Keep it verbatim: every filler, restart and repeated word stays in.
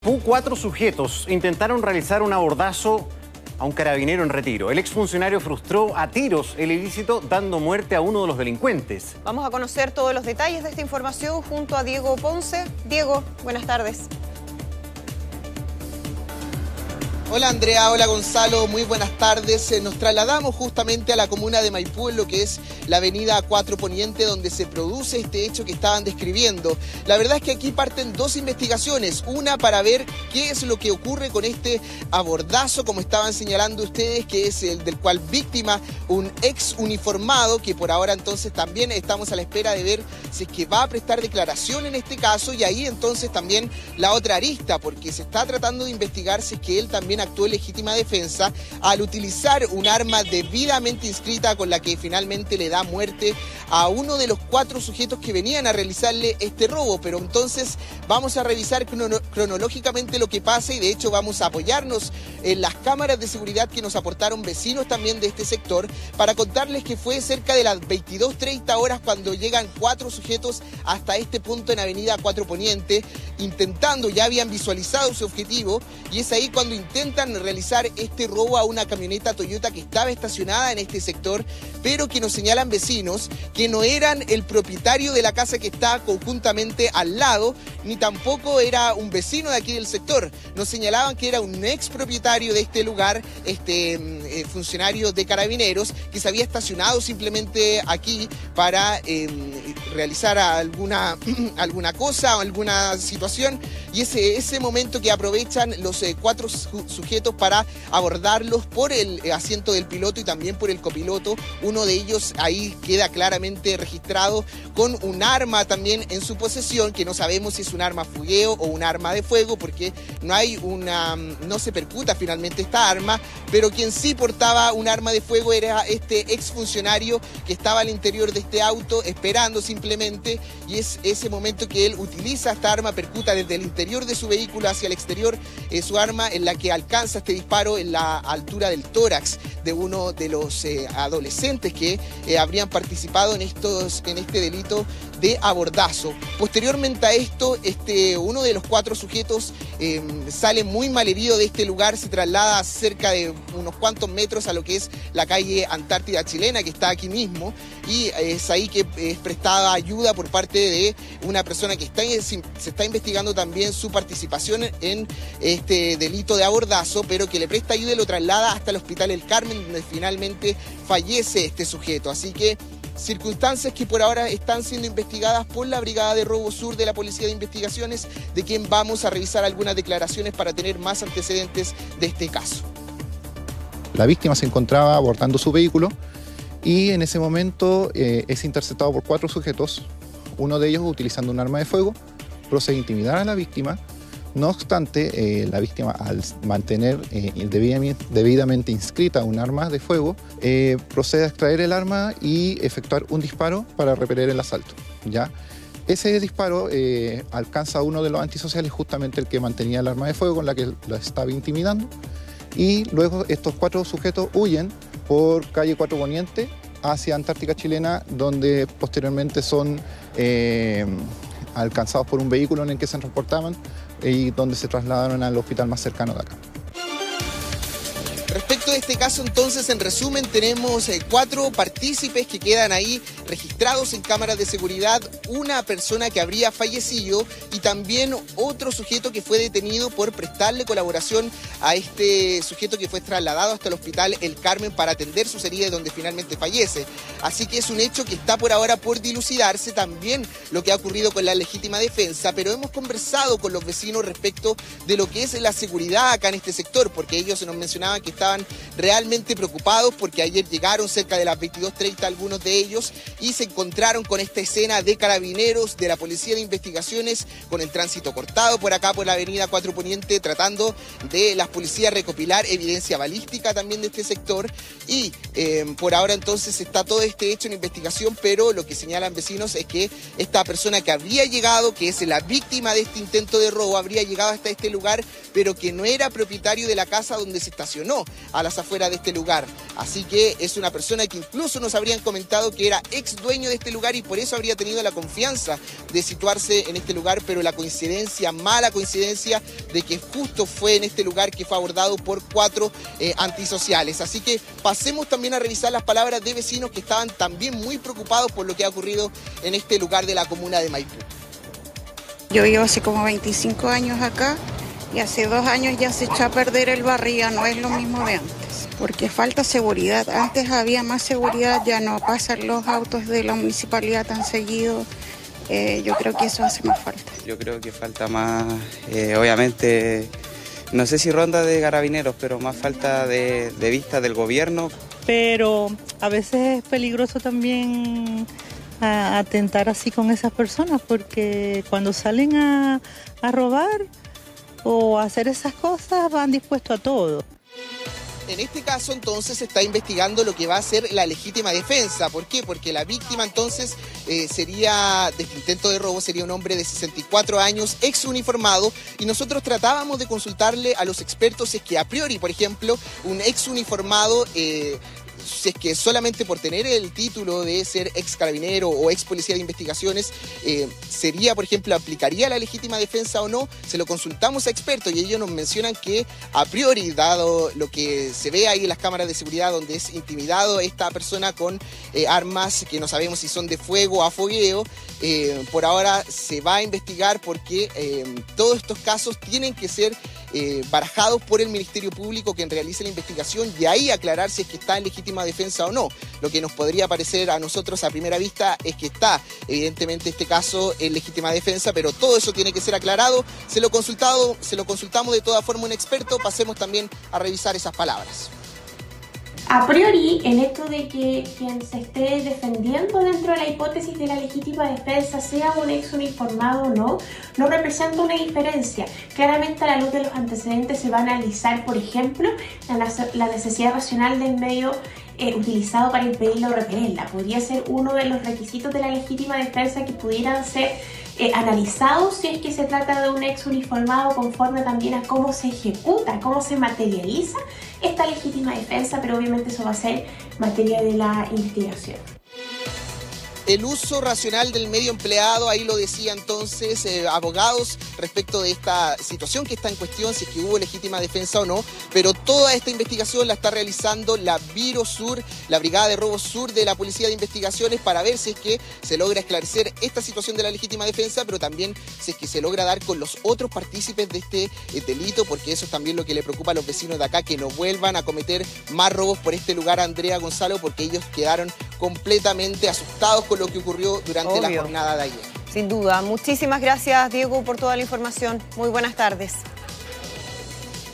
Maipú, cuatro sujetos intentaron realizar un abordazo a un carabinero en retiro. El exfuncionario frustró a tiros el ilícito, dando muerte a uno de los delincuentes. Vamos a conocer todos los detalles de esta información junto a Diego Ponce. Diego, buenas tardes. Hola Andrea, hola Gonzalo, muy buenas tardes. Nos trasladamos justamente a la comuna de Maipú, en lo que es la avenida cuatro Poniente, donde se produce este hecho que estaban describiendo. La verdad es que aquí parten dos investigaciones, una para ver qué es lo que ocurre con este abordazo, como estaban señalando ustedes, que es el del cual víctima un ex uniformado, que por ahora entonces también estamos a la espera de ver si es que va a prestar declaración en este caso, y ahí entonces también la otra arista, porque se está tratando de investigar si es que él también actuó en legítima defensa al utilizar un arma debidamente inscrita con la que finalmente le da muerte a uno de los cuatro sujetos que venían a realizarle este robo. Pero entonces vamos a revisar crono cronológicamente lo que pasa, y de hecho vamos a apoyarnos en las cámaras de seguridad que nos aportaron vecinos también de este sector para contarles que fue cerca de las veintidós treinta horas cuando llegan cuatro sujetos hasta este punto en avenida cuatro Poniente, intentando, ya habían visualizado su objetivo, y es ahí cuando intentan realizar este robo a una camioneta Toyota que estaba estacionada en este sector, pero que nos señalan vecinos que no eran el propietario de la casa que está conjuntamente al lado, ni tampoco era un vecino de aquí del sector. Nos señalaban que era un ex propietario de este lugar, este eh, funcionario de Carabineros, que se había estacionado simplemente aquí para eh, realizar alguna, alguna cosa o alguna situación, y ese, ese momento que aprovechan los eh, cuatro sujetos para abordarlos por el asiento del piloto y también por el copiloto. Uno de ellos ahí queda claramente registrado con un arma también en su posesión, que no sabemos si es un arma fugueo o un arma de fuego, porque no hay una, no se percuta finalmente esta arma, pero quien sí portaba un arma de fuego era este exfuncionario que estaba al interior de este auto esperando simplemente, y es ese momento que él utiliza esta arma, percuta desde el interior de su vehículo hacia el exterior eh, su arma, en la que alcanza este disparo en la altura del tórax de uno de los eh, adolescentes que eh, habrían participado en, estos, en este delito de abordazo. Posteriormente a esto, este, uno de los cuatro sujetos eh, sale muy malherido de este lugar, se traslada cerca de unos cuantos metros a lo que es la calle Antártida Chilena, que está aquí mismo, y es ahí que es prestada ayuda por parte de una persona que está, se está investigando también su participación en este delito de abordazo, pero que le presta ayuda y lo traslada hasta el Hospital El Carmen, donde finalmente fallece este sujeto. Así que circunstancias que por ahora están siendo investigadas por la Brigada de Robo Sur de la Policía de Investigaciones, de quien vamos a revisar algunas declaraciones para tener más antecedentes de este caso. La víctima se encontraba abordando su vehículo y en ese momento eh, es interceptado por cuatro sujetos, uno de ellos utilizando un arma de fuego, procede a intimidar a la víctima. No obstante, eh, la víctima, al mantener eh, debidamente, debidamente inscrita un arma de fuego, eh, procede a extraer el arma y efectuar un disparo para repeler el asalto, ¿ya? Ese disparo eh, alcanza a uno de los antisociales, justamente el que mantenía el arma de fuego con la que la estaba intimidando, y luego estos cuatro sujetos huyen por calle cuatro Poniente hacia Antártica Chilena, donde posteriormente son eh, alcanzados por un vehículo en el que se transportaban y donde se trasladaron al hospital más cercano de acá. Respecto de este caso, entonces, en resumen, tenemos eh, cuatro partícipes que quedan ahí registrados en cámaras de seguridad, una persona que habría fallecido y también otro sujeto que fue detenido por prestarle colaboración a este sujeto que fue trasladado hasta el Hospital El Carmen para atender sus heridas, donde finalmente fallece. Así que es un hecho que está por ahora por dilucidarse, también lo que ha ocurrido con la legítima defensa, pero hemos conversado con los vecinos respecto de lo que es la seguridad acá en este sector, porque ellos nos mencionaban que estaban realmente preocupados porque ayer llegaron cerca de las veintidós treinta algunos de ellos y se encontraron con esta escena de Carabineros, de la Policía de Investigaciones, con el tránsito cortado por acá por la avenida cuatro Poniente, tratando de las policías recopilar evidencia balística también de este sector, y eh, por ahora entonces está todo este hecho en investigación, pero lo que señalan vecinos es que esta persona que habría llegado, que es la víctima de este intento de robo, habría llegado hasta este lugar, pero que no era propietario de la casa donde se estacionó a las afueras de este lugar. Así que es una persona que incluso nos habrían comentado que era ex ex dueño de este lugar y por eso habría tenido la confianza de situarse en este lugar, pero la coincidencia, mala coincidencia, de que justo fue en este lugar que fue abordado por cuatro eh, antisociales. Así que pasemos también a revisar las palabras de vecinos que estaban también muy preocupados por lo que ha ocurrido en este lugar de la comuna de Maipú. Yo vivo hace como veinticinco años acá y hace dos años ya se echó a perder el barrio, ya no es lo mismo de antes, porque falta seguridad. Antes había más seguridad, ya no pasan los autos de la municipalidad tan seguido. Eh, yo creo que eso hace más falta. Yo creo que falta más, eh, obviamente, no sé si ronda de carabineros, pero más falta de, de vista del gobierno. Pero a veces es peligroso también a, atentar así con esas personas, porque cuando salen a, a robar o a hacer esas cosas van dispuestos a todo. En este caso, entonces, se está investigando lo que va a ser la legítima defensa. ¿Por qué? Porque la víctima, entonces, eh, sería, de este intento de robo, sería un hombre de sesenta y cuatro años, ex uniformado, y nosotros tratábamos de consultarle a los expertos si es que a priori, por ejemplo, un ex uniformado... Eh, si es que solamente por tener el título de ser ex carabinero o ex policía de investigaciones, eh, sería, por ejemplo, aplicaría la legítima defensa o no, se lo consultamos a expertos y ellos nos mencionan que a priori, dado lo que se ve ahí en las cámaras de seguridad donde es intimidado esta persona con eh, armas que no sabemos si son de fuego o a fogueo, eh, por ahora se va a investigar porque eh, todos estos casos tienen que ser eh, barajados por el Ministerio Público quien realice la investigación y ahí aclarar si es que está en legítima defensa o no. Lo que nos podría parecer a nosotros a primera vista es que está evidentemente este caso en legítima defensa, pero todo eso tiene que ser aclarado. Se lo consultado, se lo consultamos de toda forma a un experto, pasemos también a revisar esas palabras. A priori, el hecho de que quien se esté defendiendo dentro de la hipótesis de la legítima defensa sea un ex uniformado o no, no representa una diferencia. Claramente a la luz de los antecedentes se va a analizar, por ejemplo, la necesidad racional del medio eh, utilizado para impedirla o repelerla. Podría ser uno de los requisitos de la legítima defensa que pudieran ser Eh, analizados si es que se trata de un ex uniformado conforme también a cómo se ejecuta, cómo se materializa esta legítima defensa, pero obviamente eso va a ser materia de la investigación. El uso racional del medio empleado, ahí lo decía entonces eh, abogados respecto de esta situación que está en cuestión, si es que hubo legítima defensa o no, pero toda esta investigación la está realizando la Biro Sur, la Brigada de Robo Sur de la Policía de Investigaciones para ver si es que se logra esclarecer esta situación de la legítima defensa, pero también si es que se logra dar con los otros partícipes de este eh, delito, porque eso es también lo que le preocupa a los vecinos de acá, que no vuelvan a cometer más robos por este lugar, Andrea, Gonzalo, porque ellos quedaron completamente asustados con lo que ocurrió durante Obvio. la jornada de ayer. Sin duda. Muchísimas gracias, Diego, por toda la información. Muy buenas tardes.